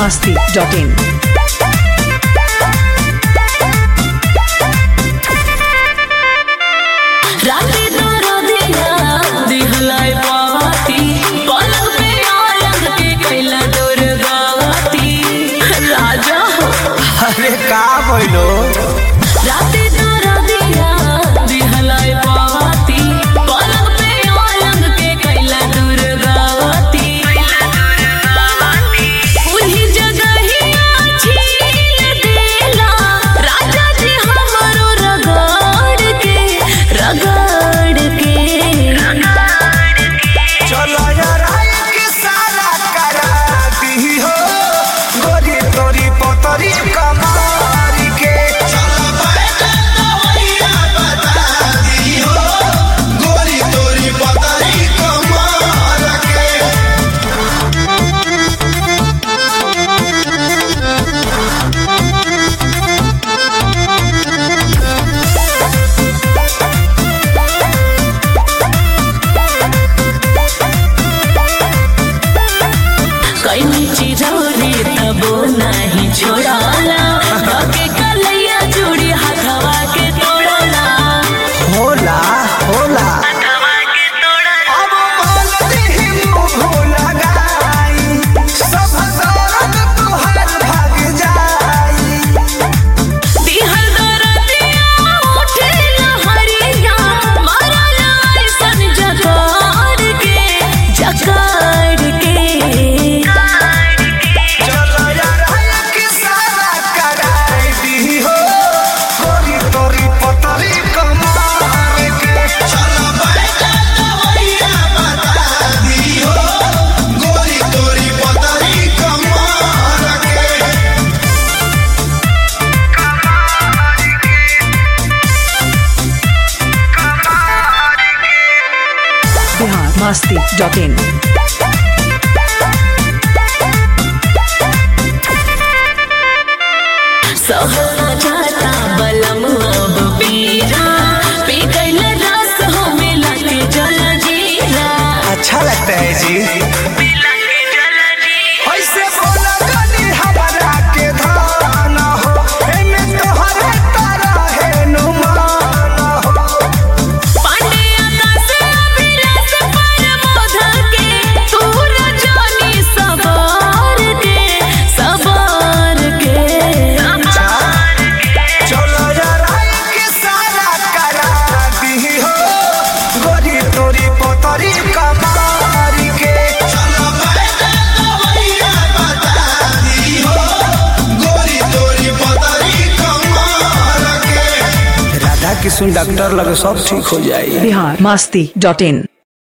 biharmasti.in अरे का बोलो राते तारा दिया दिहलाई पावती पलंग पे आलंग के कैला दुर्गावती उही जगहिया छील देला राजा जी हमरो रगड़ के चलो यार के सारा करा दी हो गोरी तोरी पोतरी कमार के चलो बैठा दवैया बता दी हो गोरी तोरी पोतरी कमार के कैनी चिरौरी तबो नहीं छोड़ाला के कलैया चूड़ी हथवा के तोड़ला होला होला अब बोल दी मुँह लगाई सब दर्द तुहार भाग जाई दिहल दरदिया उठे लहरिया मरला ऐसन जगाड़ के चलो यार के सारा कराई दी हो गोरी तोरी पोतरी कमार के चलो बैठा दवैया बता दी हो गोरी तोरी पोतरी कमार के biharmasti.in सहना जाता बलम अब पीरा पी गइल रस हो मिला के जल जीरा अच्छा लगता है जी ऐसे बोला गली हमारा के धाना हो एमे तोहरे तारा है नुमान हो पांडे आकाश अभिलाष पर मोधा के तू रजनी सवार के चलो यार के सारा करा दी हो गोरी तोरी पोतरी कमार के चलो बैठा दवैया बता दी हो गोरी तोरी पोतरी कमार के राधा किशन डॉक्टर लगे सब ठीक हो जाए biharmasti.in